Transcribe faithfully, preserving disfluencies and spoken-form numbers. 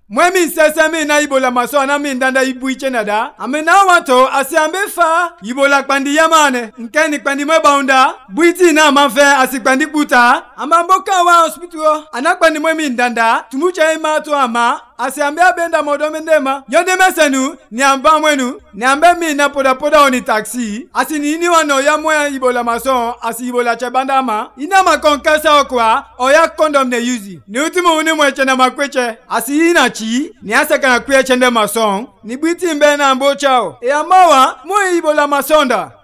Mwemi sese mi na ibola maso na mi ndanda ibu ichenada. Amena wanto asiambe fa ibola kwandi yamane. Nkeni kwandi mwe baunda. Buiti na manfe asikwandi buta. Amamboka wa hospital. Anakwandi mwemi ndanda. Tumucha ima to ama. Asiambe abenda modomendema. Yonde mesenu ni amba mwenu. Ni ambe mi na poda poda oni taxi. Asi ni ini wano ya mwe ibola maso. Asi ibola chebanda ama. Ina makonkasa okwa. Oya kondom ne yuzi. Ni utimu uni mwe chena makweche. Asi ina chi. Ni asa kana kwe chende mason. Ni buiti mbe na ambo chao. E amawa mwe ibola masonda.